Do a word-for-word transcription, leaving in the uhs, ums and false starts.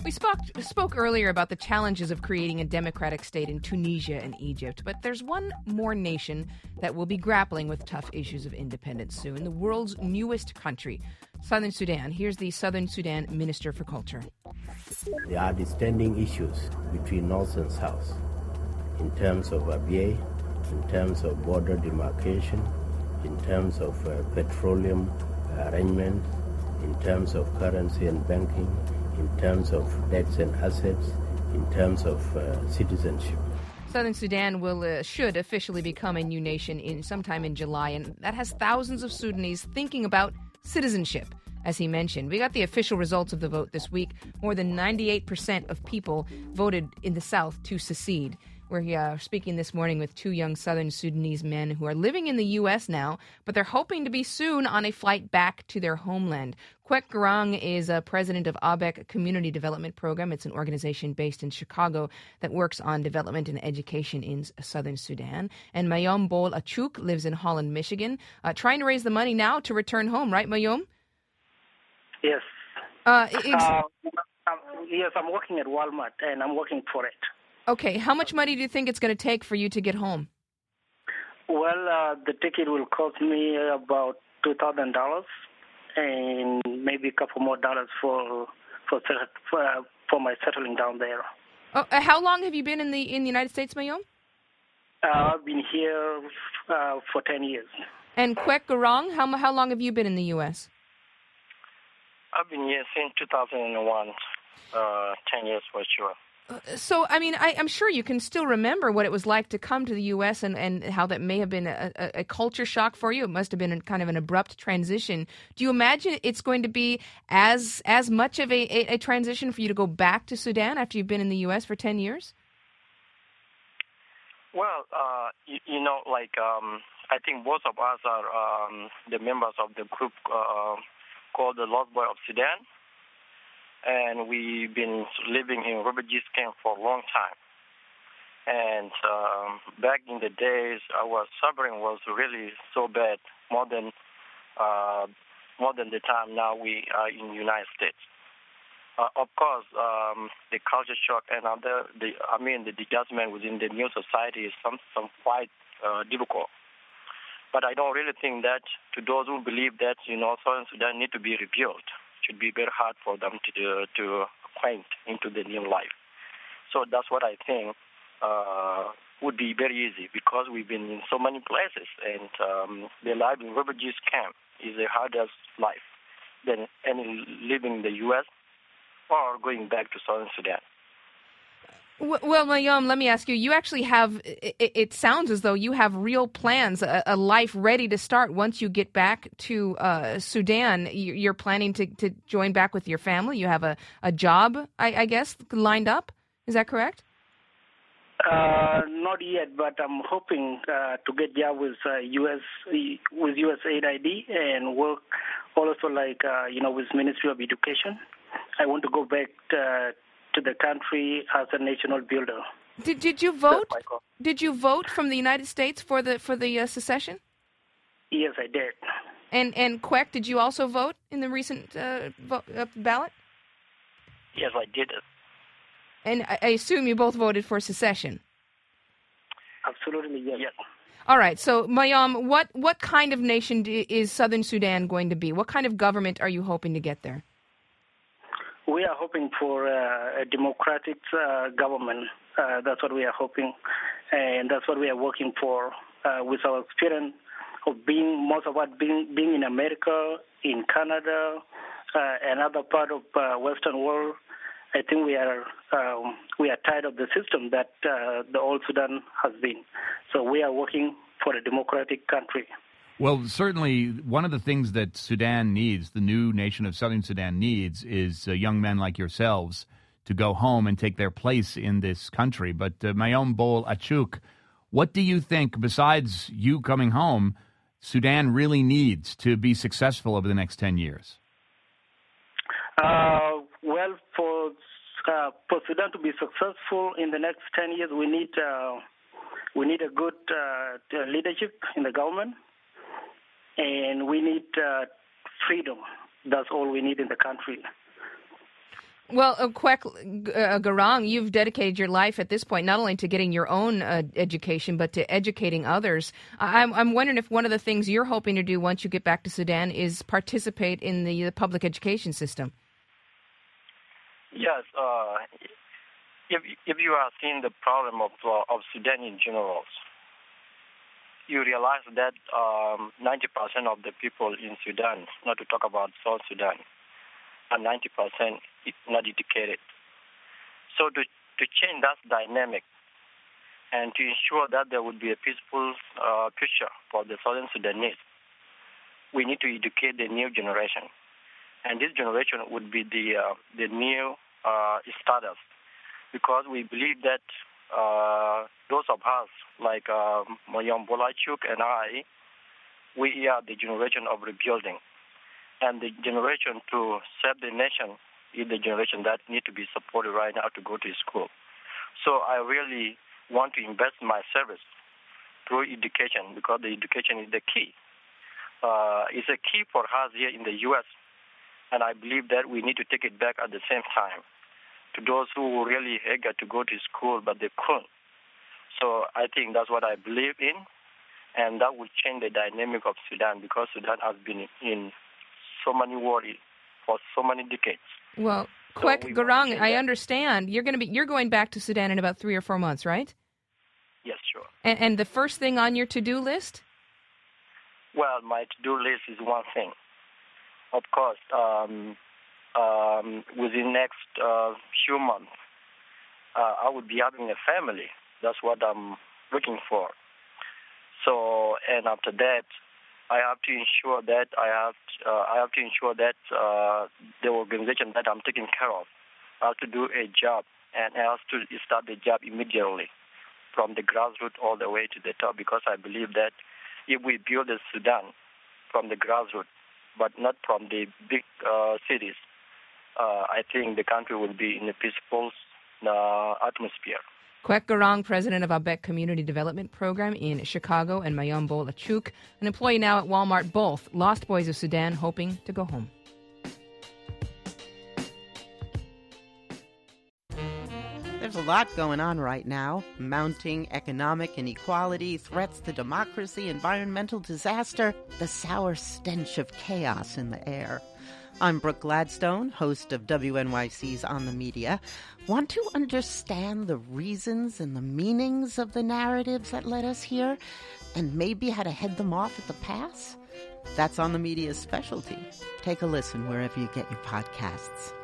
We spoke, spoke earlier about the challenges of creating a democratic state in Tunisia and Egypt, but there's one more nation that will be grappling with tough issues of independence soon, the world's newest country, Southern Sudan. Here's the Southern Sudan Minister for Culture. There are standing issues between North and South in terms of Abyei, in terms of border demarcation, in terms of uh, petroleum arrangement, in terms of currency and banking, in terms of debts and assets, in terms of uh, citizenship. Southern Sudan will uh, should officially become a new nation in sometime in July, and that has thousands of Sudanese thinking about citizenship. As he mentioned, we got the official results of the vote this week. More than ninety-eight percent of people voted in the South to secede. We're uh, speaking this morning with two young Southern Sudanese men who are living in the U S now, but they're hoping to be soon on a flight back to their homeland. Kwek Garang is uh, president of A B E C Community Development Program. It's an organization based in Chicago that works on development and education in Southern Sudan. And Mayom Bol Achuk lives in Holland, Michigan, uh, trying to raise the money now to return home. Right, Mayom? Yes. Uh, ex- uh, um, yes, I'm working at Walmart, and I'm working for it. Okay, how much money do you think it's going to take for you to get home? Well, uh, the ticket will cost me about two thousand dollars, and maybe a couple more dollars for for for, uh, for my settling down there. Oh, uh, how long have you been in the in the United States, Mayom? Uh, I've been here uh, for ten years. And Kwek Garang, how how long have you been in the U S? I've been here since two thousand one, uh, ten years for sure. So, I mean, I, I'm sure you can still remember what it was like to come to the U S and, and how that may have been a, a, a culture shock for you. It must have been a, kind of an abrupt transition. Do you imagine it's going to be as as much of a, a, a transition for you to go back to Sudan after you've been in the U S for ten years? Well, uh, you, you know, like um, I think most of us are um, the members of the group uh, called the Lost Boy of Sudan. And we've been living in refugees camp for a long time. And um, back in the days, our suffering was really so bad, more than uh, more than the time now we are in the United States. Uh, of course, um, the culture shock and other, the, I mean, the adjustment within the new society is some, some quite uh, difficult. But I don't really think that to those who believe that, you know, Southern Sudan need to be rebuilt, should be very hard for them to do, to acquaint into the new life. So that's what I think uh, would be very easy, because we've been in so many places, and um, the life in refugees camp is the hardest life than any living in the U S or going back to Southern Sudan. Well, Mayom, let me ask you, you actually have, it, it sounds as though you have real plans, a, a life ready to start once you get back to uh, Sudan. You're planning to, to join back with your family. You have a, a job, I, I guess, lined up. Is that correct? Uh, not yet, but I'm hoping uh, to get job with uh, U S with U S A I D and work also like, uh, you know, with Ministry of Education. I want to go back uh, to the country as a national builder. Did did you vote? Did you vote from the United States for the for the uh, secession? Yes, I did. And and Kwek, did you also vote in the recent uh, vote, uh, ballot? Yes, I did. And I, I assume you both voted for secession. Absolutely, yes. Yes. All right. So, Mayom, what what kind of nation d- is Southern Sudan going to be? What kind of government are you hoping to get there? We are hoping for uh, a democratic uh, government. Uh, that's what we are hoping, and that's what we are working for. Uh, with our experience of being, most of us being, being in America, in Canada, uh, and other part of uh, Western world, I think we are um, we are tired of the system that uh, the old Sudan has been. So we are working for a democratic country. Well, certainly one of the things that Sudan needs, the new nation of Southern Sudan needs, is uh, young men like yourselves to go home and take their place in this country. But uh, Mayom Bol Achuk, what do you think, besides you coming home, Sudan really needs to be successful over the next ten years? Uh, well, for uh, for Sudan to be successful in the next ten years, we need uh, we need a good uh, leadership in the government. And we need uh, freedom. That's all we need in the country. Well, uh, Kwek uh, Garang, you've dedicated your life at this point not only to getting your own uh, education, but to educating others. I'm, I'm wondering if one of the things you're hoping to do once you get back to Sudan is participate in the, the public education system. Yes. Uh, if, if you are seeing the problem of, uh, of Sudan in general, you realize that um, ninety percent of the people in Sudan, not to talk about South Sudan, are ninety percent not educated. So to, to change that dynamic and to ensure that there would be a peaceful uh, future for the Southern Sudanese, we need to educate the new generation. And this generation would be the uh, the new uh, starters, because we believe that uh, those of us, like uh, Mayom Bolachuk and I, we are the generation of rebuilding. And the generation to serve the nation is the generation that need to be supported right now to go to school. So I really want to invest my service through education, because the education is the key. Uh, it's a key for us here in the U S, and I believe that we need to take it back at the same time to those who really eager to go to school but they couldn't. So I think that's what I believe in, and that will change the dynamic of Sudan, because Sudan has been in so many worries for so many decades. Well, Kwek so we Garang, I understand you're going to be you're going back to Sudan in about three or four months, right? Yes, sure. And, and the first thing on your to-do list? Well, my to-do list is one thing. Of course, um, um, within next uh, few months, uh, I would be having a family. That's what I'm looking for. So, and after that, I have to ensure that I have uh, I have to ensure that uh, the organization that I'm taking care of has to do a job, and has to start the job immediately from the grassroots all the way to the top, because I believe that if we build the Sudan from the grassroots, but not from the big uh, cities, uh, I think the country will be in a peaceful uh, atmosphere. Kwek Garang, president of Abek Community Development Program in Chicago, and Mayom Bolachuk, an employee now at Walmart, both lost boys of Sudan hoping to go home. There's a lot going on right now. Mounting economic inequality, threats to democracy, environmental disaster, the sour stench of chaos in the air. I'm Brooke Gladstone, host of W N Y C's On the Media. Want to understand the reasons and the meanings of the narratives that led us here, and maybe how to head them off at the pass? That's On the Media's specialty. Take a listen wherever you get your podcasts.